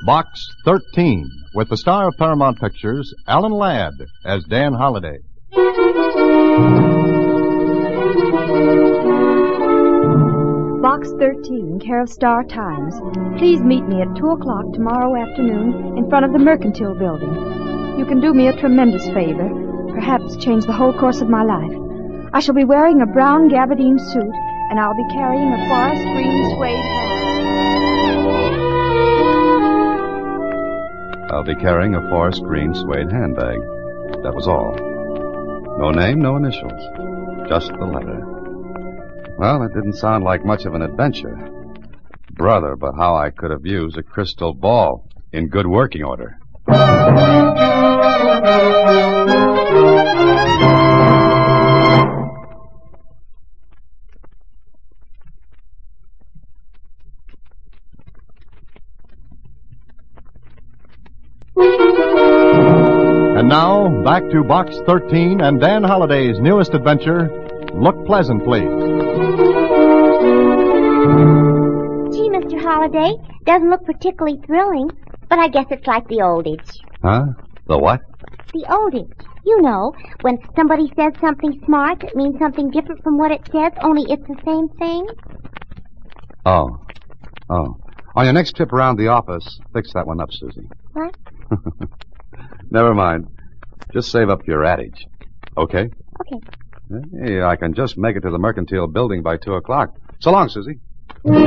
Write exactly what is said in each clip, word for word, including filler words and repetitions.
Box thirteen, with the star of Paramount Pictures, Alan Ladd, as Dan Holliday. Box thirteen, care of Star Times. Please meet me at two o'clock tomorrow afternoon in front of the Mercantile Building. You can do me a tremendous favor, perhaps change the whole course of my life. I shall be wearing a brown gabardine suit, and I'll be carrying a forest green suede hat. I'll be carrying a forest green suede handbag. That was all. No name, no initials. Just the letter. Well, it didn't sound like much of an adventure. Brother, but how I could have used a crystal ball in good working order. And now, back to Box thirteen and Dan Holliday's newest adventure, Look Pleasant, Please. Gee, Mister Holliday, doesn't look particularly thrilling, but I guess it's like the old age. Huh? The what? The old age. You know, when somebody says something smart that means something different from what it says, only it's the same thing. Oh. Oh. On your next trip around the office, fix that one up, Susie. What? Never mind. Just save up your adage. Okay? Okay. Hey, I can just make it to the Mercantile Building by two o'clock. So long, Susie. There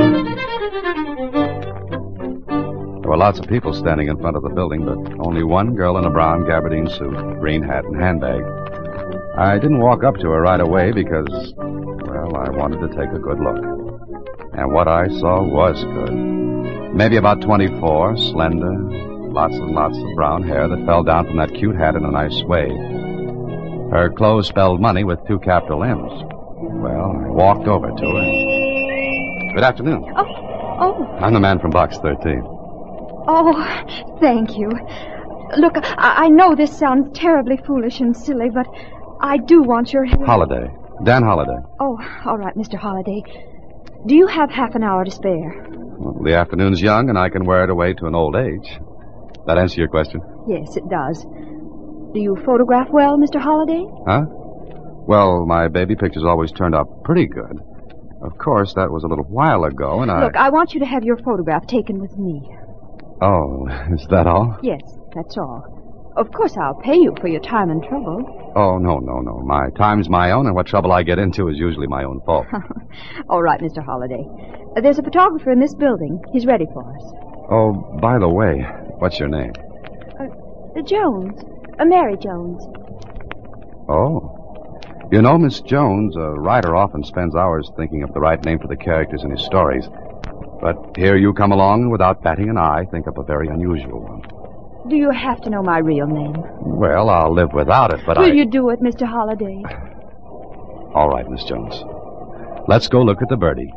were lots of people standing in front of the building, but only one girl in a brown gabardine suit, green hat, and handbag. I didn't walk up to her right away because, well, I wanted to take a good look. And what I saw was good. Maybe about twenty-four, slender, lots and lots of brown hair that fell down from that cute hat in a nice sway. Her clothes spelled money with two capital M's. Well, I walked over to her. Good afternoon. Oh, oh. I'm the man from Box thirteen. Oh, thank you. Look, I, I know this sounds terribly foolish and silly, but I do want your help. Holliday. Dan Holliday. Oh, all right, Mister Holliday. Do you have half an hour to spare? Well, the afternoon's young, and I can wear it away to an old age. That answer your question? Yes, it does. Do you photograph well, Mister Holliday? Huh? Well, my baby pictures always turned out pretty good. Of course, that was a little while ago, and I... Look, I want you to have your photograph taken with me. Oh, is that all? Yes, that's all. Of course, I'll pay you for your time and trouble. Oh, no, no, no. My time's my own, and what trouble I get into is usually my own fault. All right, Mister Holliday. Uh, there's a photographer in this building. He's ready for us. Oh, by the way, what's your name? Uh, Jones. Uh, Mary Jones. Oh. You know, Miss Jones, a writer often spends hours thinking of the right name for the characters in his stories. But here you come along and without batting an eye, think up a very unusual one. Do you have to know my real name? Well, I'll live without it, but Will I... Will you do it, Mister Holliday? All right, Miss Jones. Let's go look at the birdie.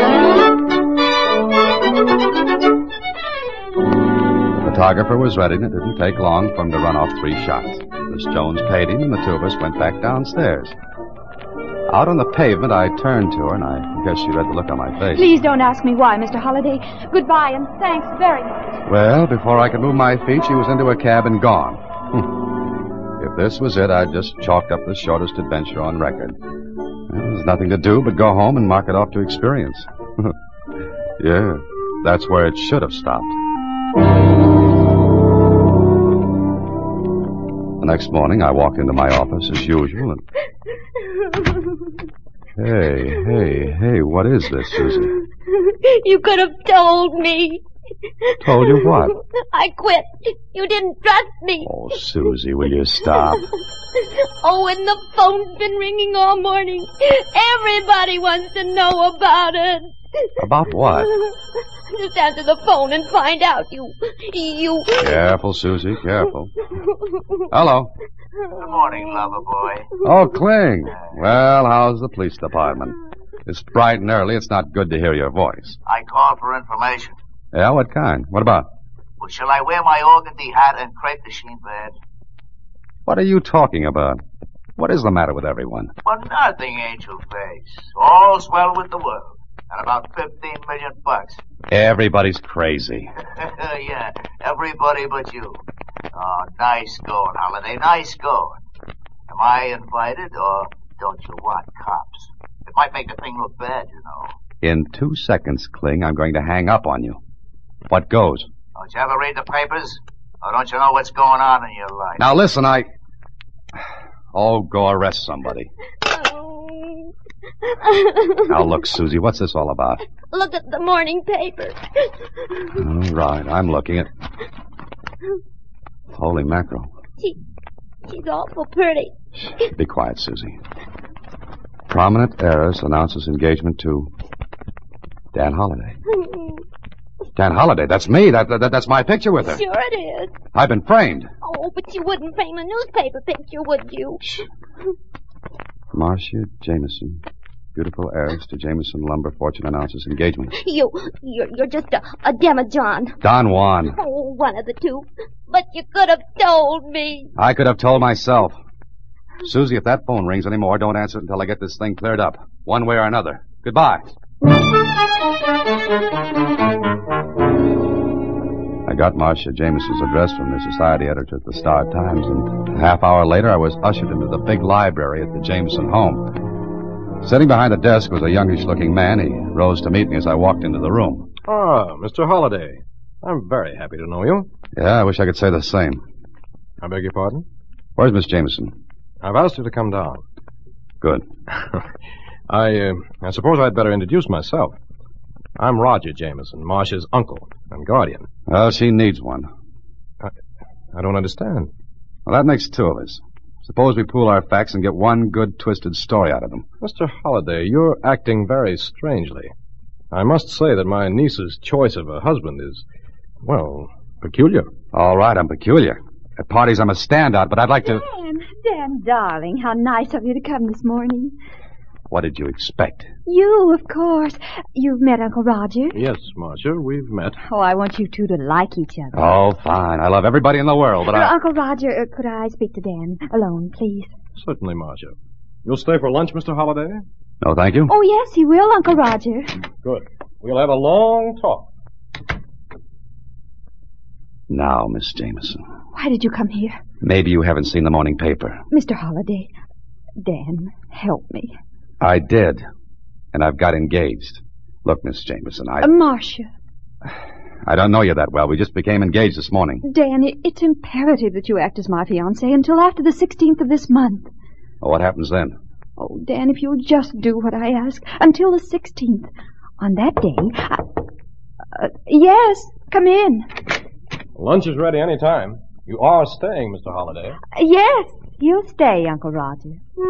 The photographer was ready, and it didn't take long for him to run off three shots. Miss Jones paid him, and the two of us went back downstairs. Out on the pavement, I turned to her, and I guess she read the look on my face. Please don't ask me why, Mister Holliday. Goodbye, and thanks very much. Well, before I could move my feet, she was into a cab and gone. If this was it, I'd just chalked up the shortest adventure on record. Well, there's nothing to do but go home and mark it off to experience. Yeah, that's where it should have stopped. The next morning, I walked into my office as usual and... Hey, hey, hey, what is this, Susie? You could have told me. Told you what? I quit. You didn't trust me. Oh, Susie, will you stop? Oh, and the phone's been ringing all morning. Everybody wants to know about it. About what? Just answer the phone and find out. You, you... Careful, Susie, careful. Hello. Good morning, lover boy. Oh, Kling. Well, how's the police department? It's bright and early. It's not good to hear your voice. I called for information. Yeah, what kind? What about? Well, shall I wear my organdy hat and crepe de chine bed? What are you talking about? What is the matter with everyone? Well, nothing, Angel Face. All's well with the world. And about fifteen million bucks. Everybody's crazy. Yeah. Everybody but you. Oh, nice going, Holiday. Nice going. Am I invited, or don't you want cops? It might make the thing look bad, you know. In two seconds, Kling, I'm going to hang up on you. What goes? Don't you ever read the papers? Or don't you know what's going on in your life? Now, listen, I... Oh, go arrest somebody. Now, look, Susie, what's this all about? Look at the morning paper. All right, I'm looking at... Holy mackerel. She, she's awful pretty. Be quiet, Susie. Prominent heiress announces engagement to Dan Holliday. Dan Holliday, that's me. That, that That's my picture with her. Sure it is. I've been framed. Oh, but you wouldn't frame a newspaper picture, would you? Shh. Marcia Jameson, beautiful heiress to Jameson Lumber Fortune announces engagement. You, you're, you're just a, a demijohn. Don Juan. Oh, one of the two. But you could have told me. I could have told myself. Susie, if that phone rings anymore, don't answer it until I get this thing cleared up. One way or another. Goodbye. I got Marcia Jameson's address from the society editor at the Star Times, and a half hour later I was ushered into the big library at the Jameson home. Sitting behind the desk was a youngish-looking man. He rose to meet me as I walked into the room. Ah, Mister Holliday. I'm very happy to know you. Yeah, I wish I could say the same. I beg your pardon? Where's Miss Jameson? I've asked her to come down. Good. I, uh, I suppose I'd better introduce myself. I'm Roger Jameson, Marcia's uncle and guardian. Well, she needs one. I, I don't understand. Well, that makes two of us. Suppose we pool our facts and get one good, twisted story out of them. Mister Holliday, you're acting very strangely. I must say that my niece's choice of a husband is, well, peculiar. All right, I'm peculiar. At parties, I'm a standout, but I'd like to... Dan, Dan, darling, how nice of you to come this morning. What did you expect? You, of course. You've met Uncle Roger? Yes, Marcia, we've met. Oh, I want you two to like each other. Oh, fine. I love everybody in the world, but Uh, I... Uncle Roger, uh, could I speak to Dan alone, please? Certainly, Marcia. You'll stay for lunch, Mister Holliday? No, thank you. Oh, yes, he will, Uncle Roger. Good. We'll have a long talk. Now, Miss Jameson, Why did you come here? maybe you haven't seen the morning paper. Mister Holliday, Dan, help me. I did, and I've got engaged. Look, Miss Jameson, I... Uh, Marcia. I don't know you that well. We just became engaged this morning. Dan, it, it's imperative that you act as my fiancé until after the sixteenth of this month. Well, what happens then? Oh, Dan, if you'll just do what I ask, until the sixteenth. On that day, I... Uh, yes, come in. Lunch is ready any time. You are staying, Mister Holliday. Uh, yes, you'll stay, Uncle Roger.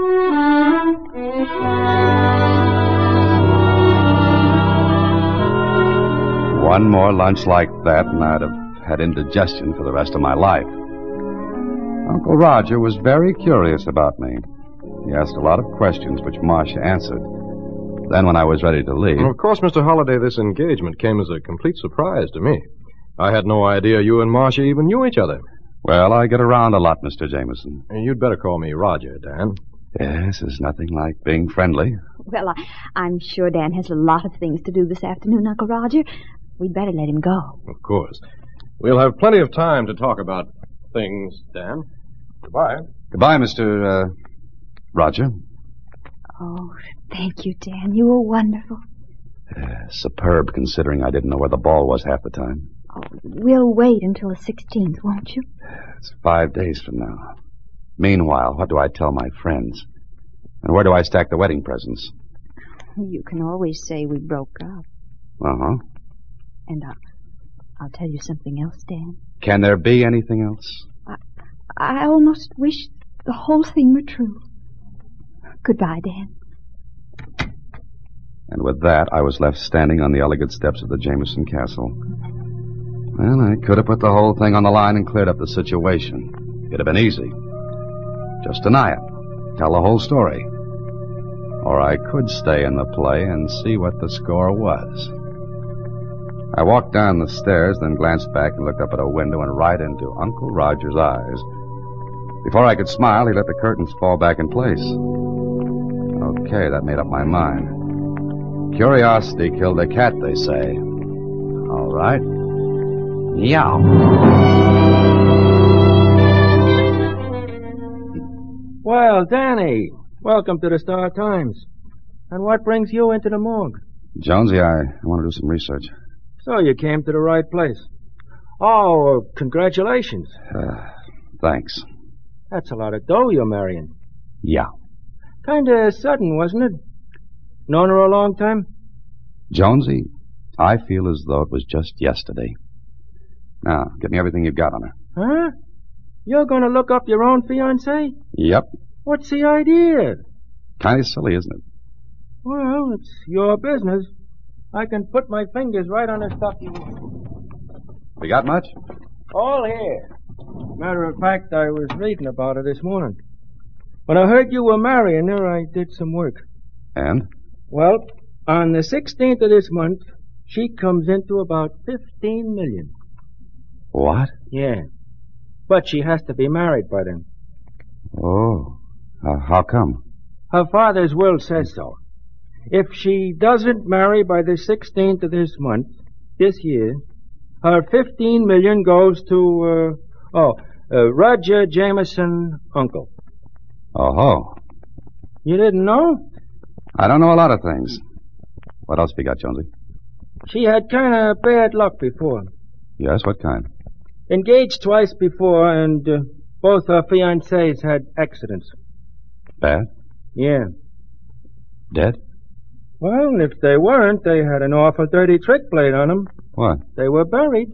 One more lunch like that, and I'd have had indigestion for the rest of my life. Uncle Roger was very curious about me. He asked a lot of questions, which Marcia answered. Then, when I was ready to leave... Well, of course, Mister Holliday, this engagement came as a complete surprise to me. I had no idea you and Marcia even knew each other. Well, I get around a lot, Mister Jameson. You'd better call me Roger, Dan. Yes, there's nothing like being friendly. Well, I, I'm sure Dan has a lot of things to do this afternoon, Uncle Roger. We'd better let him go. Of course. We'll have plenty of time to talk about things, Dan. Goodbye. Goodbye, Mister Uh, Roger. Oh, thank you, Dan. You were wonderful. Uh, superb, considering I didn't know where the ball was half the time. Oh, we'll wait until the sixteenth, won't you? It's five days from now. Meanwhile, what do I tell my friends? And where do I stack the wedding presents? You can always say we broke up. Uh-huh. And I'll, I'll tell you something else, Dan. Can there be anything else? I almost wish the whole thing were true. Goodbye, Dan. And with that, I was left standing on the elegant steps of the Jameson Castle. Well, I could have put the whole thing on the line and cleared up the situation. It'd have been easy. Just deny it. Tell the whole story. Or I could stay in the play and see what the score was. I walked down the stairs, then glanced back and looked up at a window and right into Uncle Roger's eyes. Before I could smile, he let the curtains fall back in place. Okay, that made up my mind. Curiosity killed a cat, they say. All right. Yeah. Well, Danny, welcome to the Star Times. And what brings you into the morgue? Jonesy, I want to do some research. So you came to the right place. Oh, congratulations. Uh, thanks. That's a lot of dough you're marrying. Yeah. Kinda sudden, wasn't it? Known her a long time? Jonesy, I feel as though it was just yesterday. Now, get me everything you've got on her. Huh? You're gonna look up your own fiancée? Yep. What's the idea? Kind of silly, isn't it? Well, it's your business. I can put my fingers right on the stuff you want. We got much? All here. Matter of fact, I was reading about her this morning. When I heard you were marrying her, I did some work. And? Well, on the sixteenth of this month, she comes into about fifteen million. What? Yeah. But she has to be married by then. Oh. Uh, how come? Her father's will says so. If she doesn't marry by the sixteenth of this month, this year, her fifteen million goes to, uh, oh, uh, Roger Jameson, uncle. Oh-ho. You didn't know? I don't know a lot of things. What else have you got, Jonesy? She had kind of bad luck before. Yes, what kind? Engaged twice before, and uh, both her fiancés had accidents. Bad? Yeah. Dead? Well, if they weren't, they had an awful dirty trick played on them. What? They were buried.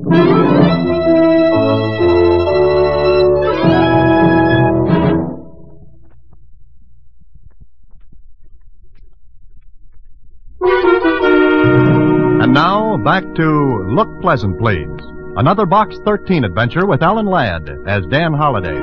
And now, back to Look Pleasant, Please. Another Box thirteen adventure with Alan Ladd as Dan Holliday.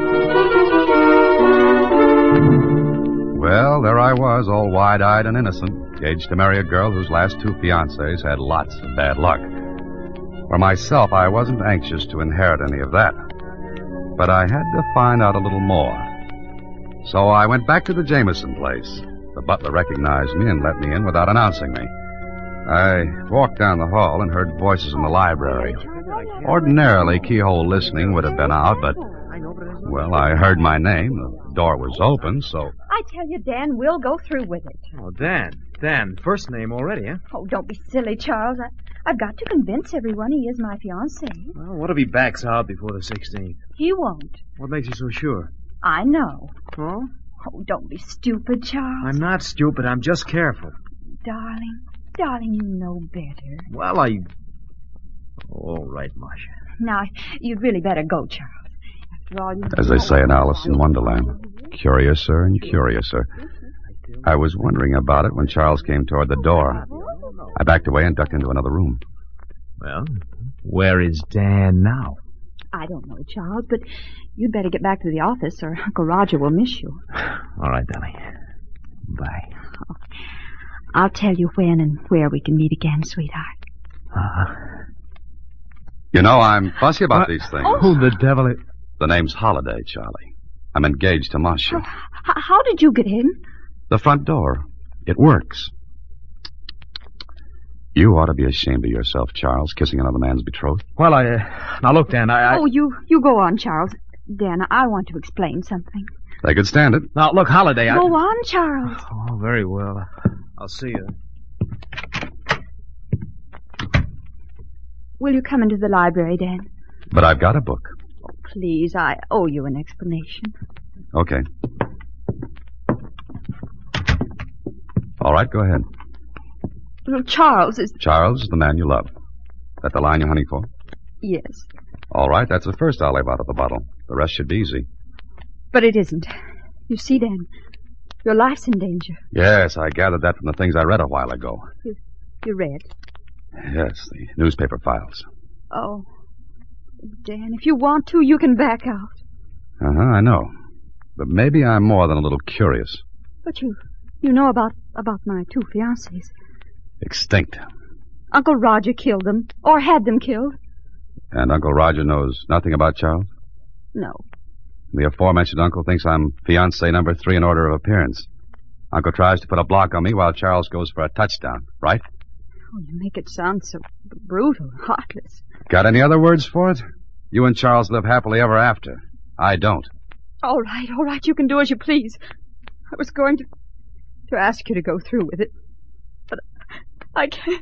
Well, there I was, all wide-eyed and innocent, engaged to marry a girl whose last two fiancés had lots of bad luck. For myself, I wasn't anxious to inherit any of that. But I had to find out a little more. So I went back to the Jameson place. The butler recognized me and let me in without announcing me. I walked down the hall and heard voices in the library. Ordinarily, keyhole listening would have been out, but, well, I heard my name. The door was open, so... I tell you, Dan, we'll go through with it. Oh, Dan. Dan, first name already, huh? Oh, don't be silly, Charles. I, I've got to convince everyone he is my fiancé. Well, what if he backs out before the sixteenth? He won't. What makes you so sure? I know. Oh? Oh, don't be stupid, Charles. I'm not stupid. I'm just careful. Darling, darling, you know better. Well, I... All right, Marcia. Now, you'd really better go, Charles. After all, you... As they say in Alice in Wonderland, curiouser and curiouser. I was wondering about it when Charles came toward the door. I backed away and ducked into another room. Well, where is Dan now? I don't know, Charles, but you'd better get back to the office or Uncle Roger will miss you. All right, darling. Bye. Oh, I'll tell you when and where we can meet again, sweetheart. Uh-huh. You know, I'm fussy about what? these things. Oh. Who the devil is... The name's Holliday, Charlie. I'm engaged to Marcia. Oh, h- how did you get in? The front door. It works. You ought to be ashamed of yourself, Charles, kissing another man's betrothed. Well, I... Uh, now, look, Dan, I, I... Oh, you, you go on, Charles. Dan, I want to explain something. They could stand it. Now, look, Holliday, I... Go on, Charles. Oh, very well. I'll see you. Will you come into the library, Dan? But I've got a book. Oh, please, I owe you an explanation. Okay. All right, go ahead. Well, Charles is... Charles is the man you love. That the line you're hunting for? Yes. All right, that's the first I'll leave out of the bottle. The rest should be easy. But it isn't. You see, Dan, your life's in danger. Yes, I gathered that from the things I read a while ago. You, you read? Yes, the newspaper files. Oh, Dan, if you want to, you can back out. Uh-huh, I know. But maybe I'm more than a little curious. But you, you know about, about my two fiancés. Extinct. Uncle Roger killed them, or had them killed. And Uncle Roger knows nothing about Charles? No. The aforementioned uncle thinks I'm fiancé number three in order of appearance. Uncle tries to put a block on me while Charles goes for a touchdown, right? Oh, you make it sound so brutal, heartless. Got any other words for it? You and Charles live happily ever after. I don't. All right, all right, you can do as you please. I was going to to ask you to go through with it, but I can't.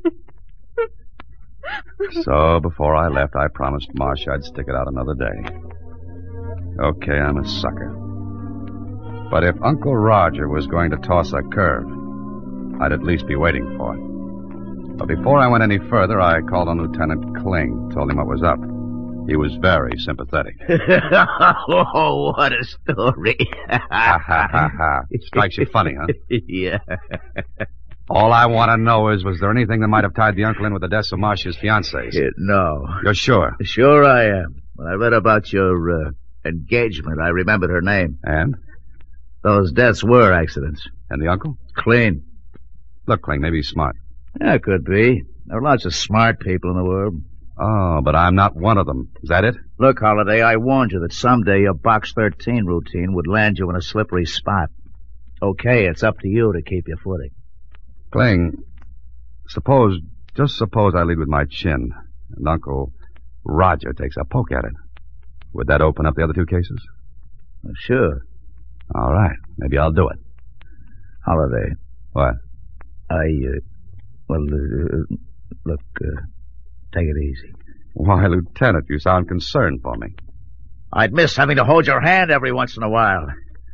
So, before I left, I promised Marcia I'd stick it out another day. Okay, I'm a sucker. But if Uncle Roger was going to toss a curve, I'd at least be waiting for it. But before I went any further, I called on Lieutenant Kling, told him what was up. He was very sympathetic. Oh, what a story. Ha, ha, ha, ha. Strikes you funny, huh? Yeah. All I want to know is, was there anything that might have tied the uncle in with the deaths of Marcia's fiancés? Yeah, no. You're sure? Sure I am. When I read about your uh, engagement, I remembered her name. And? Those deaths were accidents. And the uncle? Clean. Look, Kling, maybe he's smart. Yeah, could be. There are lots of smart people in the world. Oh, but I'm not one of them. Is that it? Look, Holiday, I warned you that someday your Box thirteen routine would land you in a slippery spot. Okay, it's up to you to keep your footing. Kling, suppose, just suppose I lead with my chin, and Uncle Roger takes a poke at it. Would that open up the other two cases? Well, sure. All right, maybe I'll do it. Holiday. What? I, uh, well, uh, look, uh, take it easy. Why, Lieutenant, you sound concerned for me. I'd miss having to hold your hand every once in a while.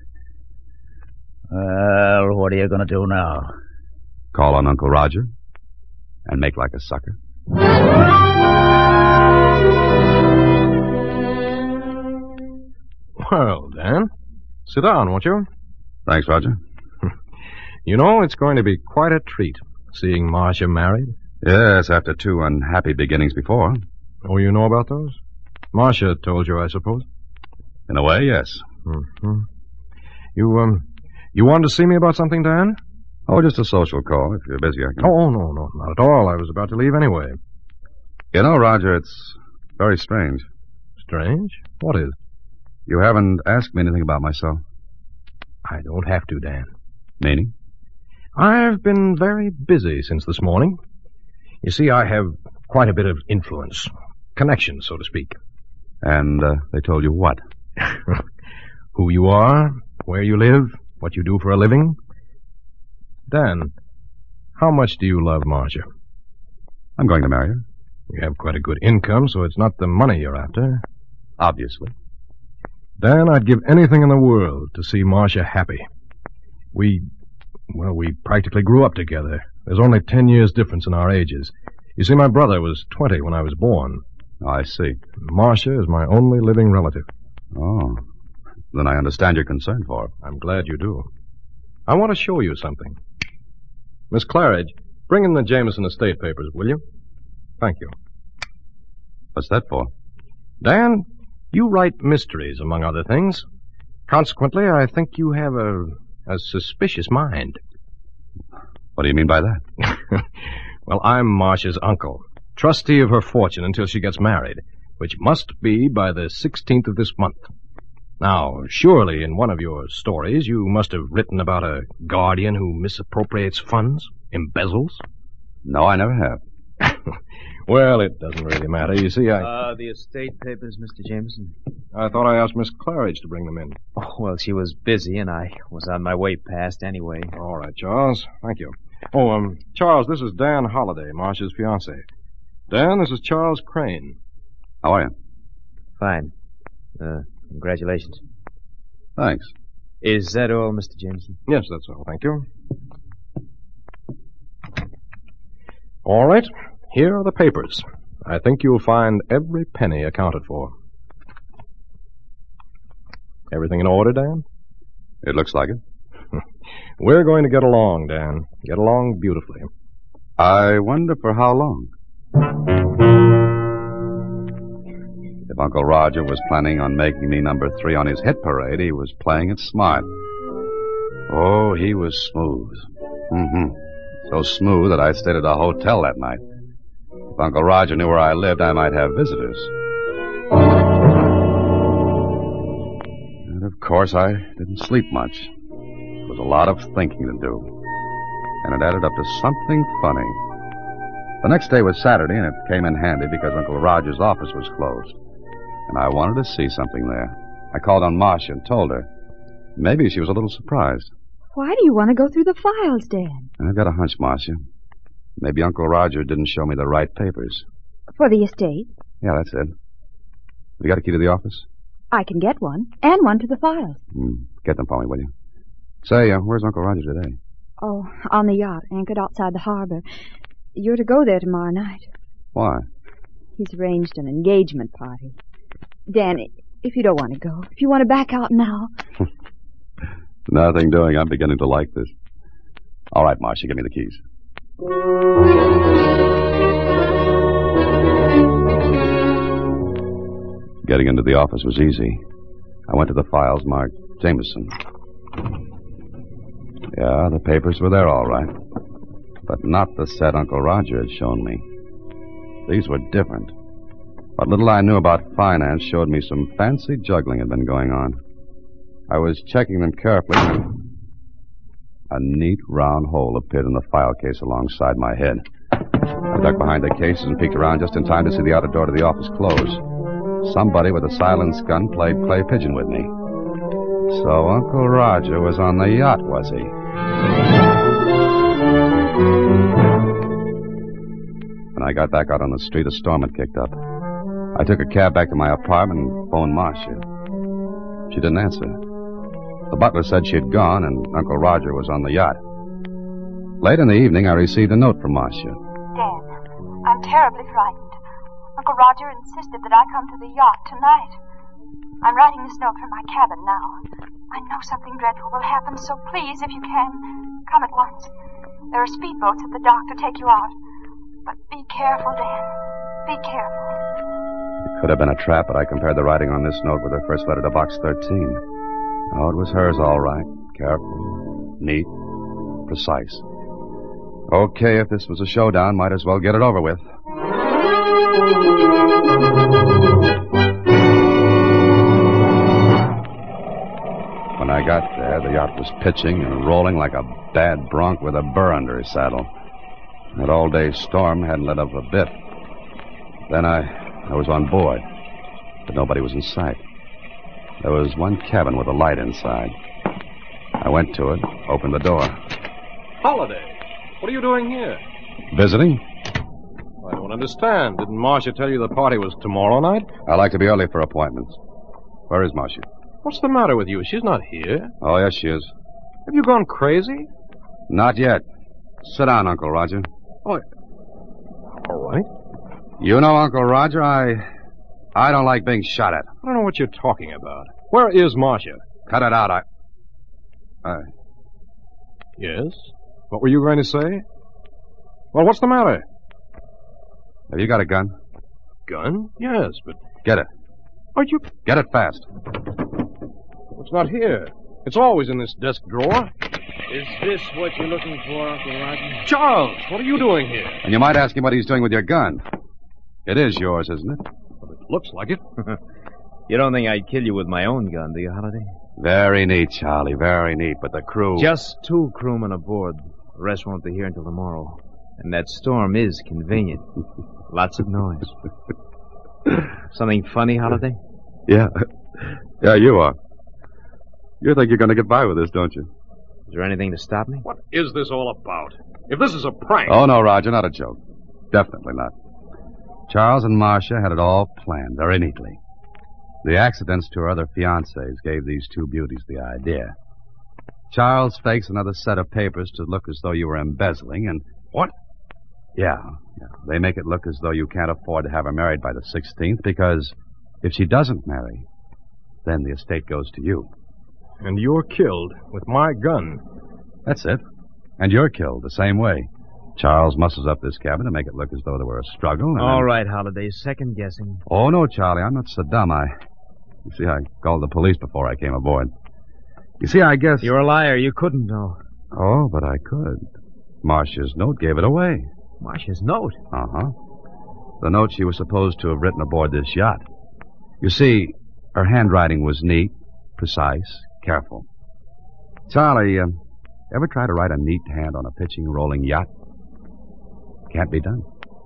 Well, what are you going to do now? Call on Uncle Roger and make like a sucker. Well, Dan, sit down, won't you? Thanks, Roger. You know, it's going to be quite a treat seeing Marcia married. Yes, after two unhappy beginnings before. Oh, you know about those? Marcia told you, I suppose. In a way, yes. Mm-hmm. You, um, you wanted to see me about something, Dan? Oh, just a social call. If you're busy, I can... Oh, no, no, not at all. I was about to leave anyway. You know, Roger, it's very strange. Strange? What is? You haven't asked me anything about myself. I don't have to, Dan. Meaning? I've been very busy since this morning. You see, I have quite a bit of influence. Connection, so to speak. And uh, they told you what? Who you are, where you live, what you do for a living. Dan, how much do you love Marcia? I'm going to marry her. You have quite a good income, so it's not the money you're after. Obviously. Dan, I'd give anything in the world to see Marcia happy. We, well, we practically grew up together. There's only ten years difference in our ages. You see, my brother was twenty when I was born. Oh, I see. Marcia is my only living relative. Oh. Then I understand your concern for her. I'm glad you do. I want to show you something. Miss Claridge, bring in the Jameson estate papers, will you? Thank you. What's that for? Dan, you write mysteries, among other things. Consequently, I think you have a, a suspicious mind. What do you mean by that? Well, I'm Marcia's uncle, trustee of her fortune until she gets married, which must be by the sixteenth of this month. Now, surely in one of your stories you must have written about a guardian who misappropriates funds, embezzles. No, I never have. Well, it doesn't really matter. You see, I... Uh, the estate papers, Mister Jameson. I thought I asked Miss Claridge to bring them in. Oh, well, she was busy, and I was on my way past anyway. All right, Charles. Thank you. Oh, um, Charles, this is Dan Holliday, Marcia's fiancé. Dan, this is Charles Crane. How are you? Fine. Uh, congratulations. Thanks. Is that all, Mister Jameson? Yes, that's all. Thank you. All right. Here are the papers. I think you'll find every penny accounted for. Everything in order, Dan? It looks like it. We're going to get along, Dan. Get along beautifully. I wonder for how long. If Uncle Roger was planning on making me number three on his hit parade, he was playing it smart. Oh, he was smooth. Mm-hmm. So smooth that I stayed at a hotel that night. If Uncle Roger knew where I lived, I might have visitors. And of course, I didn't sleep much. It was a lot of thinking to do. And it added up to something funny. The next day was Saturday, and it came in handy because Uncle Roger's office was closed. And I wanted to see something there. I called on Marcia and told her. Maybe she was a little surprised. Why do you want to go through the files, Dan? I've got a hunch, Marcia. Maybe Uncle Roger didn't show me the right papers. For the estate? Yeah, that's it. You got a key to the office? I can get one, and one to the files. Hmm. Get them for me, will you? Say, uh, where's Uncle Roger today? Oh, on the yacht, anchored outside the harbor. You're to go there tomorrow night. Why? He's arranged an engagement party. Dan, if you don't want to go, if you want to back out now. Nothing doing. I'm beginning to like this. All right, Marcia, give me the keys. Getting into the office was easy. I went to the files marked Jameson. Yeah, the papers were there all right. But not the set Uncle Roger had shown me. These were different. What little I knew about finance showed me some fancy juggling had been going on. I was checking them carefully when a neat round hole appeared in the file case alongside my head. I ducked behind the cases and peeked around just in time to see the outer door to the office close. Somebody with a silenced gun played clay pigeon with me. So Uncle Roger was on the yacht, was he? When I got back out on the street, a storm had kicked up. I took a cab back to my apartment and phoned Marcia. She didn't answer. The butler said she had gone and Uncle Roger was on the yacht. Late in the evening, I received a note from Marcia. Dan, I'm terribly frightened. Uncle Roger insisted that I come to the yacht tonight. I'm writing this note from my cabin now. I know something dreadful will happen, so please, if you can, come at once. There are speedboats at the dock to take you out. But be careful, Dan. Be careful. It could have been a trap, but I compared the writing on this note with her first letter to Box thirteen. Oh, it was hers all right. Careful, neat, precise. Okay, if this was a showdown, might as well get it over with. When I got there, the yacht was pitching and rolling like a bad bronc with a burr under his saddle. That all-day storm hadn't let up a bit. Then I, I was on board, but nobody was in sight. There was one cabin with a light inside. I went to it, opened the door. Holiday, what are you doing here? Visiting? I don't understand. Didn't Marcia tell you the party was tomorrow night? I like to be early for appointments. Where is Marcia? What's the matter with you? She's not here. Oh, yes, she is. Have you gone crazy? Not yet. Sit down, Uncle Roger. Oh, all right. You know, Uncle Roger, I... I don't like being shot at. I don't know what you're talking about. Where is Marcia? Cut it out, I... I... Yes? What were you going to say? Well, what's the matter? Have you got a gun? Gun? Yes, but... Get it. Are you... Get it fast. It's not here. It's always in this desk drawer. Is this what you're looking for, Uncle Roger? Charles, what are you doing here? And you might ask him what he's doing with your gun. It is yours, isn't it? Well, it looks like it. You don't think I'd kill you with my own gun, do you, Holiday? Very neat, Charlie, very neat. But the crew... Just two crewmen aboard. The rest won't be here until tomorrow. And that storm is convenient. Lots of noise. Something funny, Holiday? Yeah. Yeah, you are. You think you're going to get by with this, don't you? Is there anything to stop me? What is this all about? If this is a prank... Oh, no, Roger, not a joke. Definitely not. Charles and Marcia had it all planned very neatly. The accidents to her other fiancés gave these two beauties the idea. Charles fakes another set of papers to look as though you were embezzling, and... What? Yeah, yeah. They make it look as though you can't afford to have her married by the sixteenth, because if she doesn't marry, then the estate goes to you. And you're killed with my gun. That's it. And you're killed the same way. Charles muscles up this cabin to make it look as though there were a struggle. And All then... right, Holiday. Second guessing. Oh, no, Charlie. I'm not so dumb. I... You see, I called the police before I came aboard. You see, I guess... You're a liar. You couldn't know. Oh, but I could. Marcia's note gave it away. Marcia's note? Uh-huh. The note she was supposed to have written aboard this yacht. You see, her handwriting was neat, precise, careful. Charlie, uh, ever try to write a neat hand on a pitching, rolling yacht? Can't be done.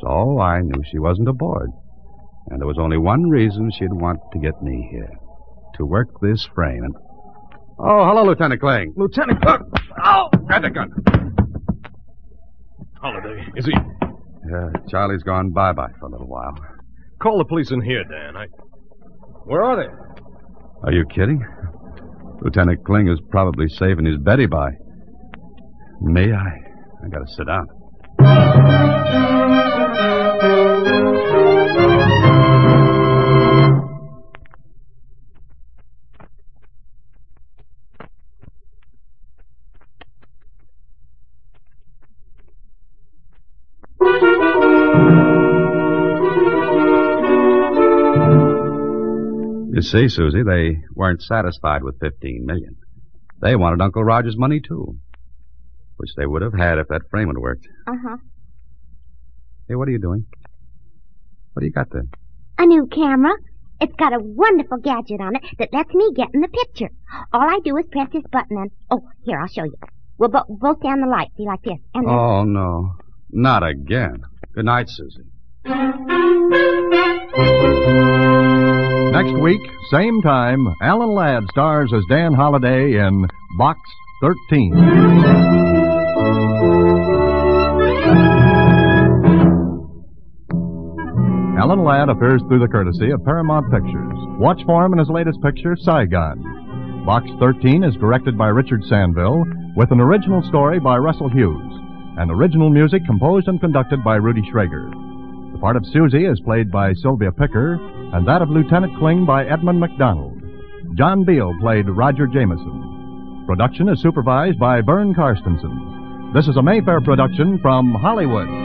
So I knew she wasn't aboard. And there was only one reason she'd want to get me here. To work this frame and... Oh, hello, Lieutenant Kling. Lieutenant... Oh! Grab the gun. Holiday, is he... Yeah, Charlie's gone bye-bye for a little while. Call the police in here, Dan. I... Where are they? Are you kidding? Lieutenant Kling is probably saving his Betty by. Me, I... I gotta sit down. You see, Susie, they weren't satisfied with fifteen million. They wanted Uncle Roger's money, too. Which they would have had if that frame had worked. Uh-huh. Hey, what are you doing? What do you got there? A new camera. It's got a wonderful gadget on it that lets me get in the picture. All I do is press this button and... Oh, here, I'll show you. We'll bo- both stay on the light, see, like this. And then... Oh, no. Not again. Good night, Susie. Next week, same time, Alan Ladd stars as Dan Holliday in Box thirteen. Alan Ladd appears through the courtesy of Paramount Pictures. Watch for him in his latest picture, Saigon. Box thirteen is directed by Richard Sandville, with an original story by Russell Hughes, and original music composed and conducted by Rudy Schrager. The part of Susie is played by Sylvia Picker, and that of Lieutenant Kling by Edmund McDonald. John Beale played Roger Jameson. Production is supervised by Vern Karstensen. This is a Mayfair production from Hollywood.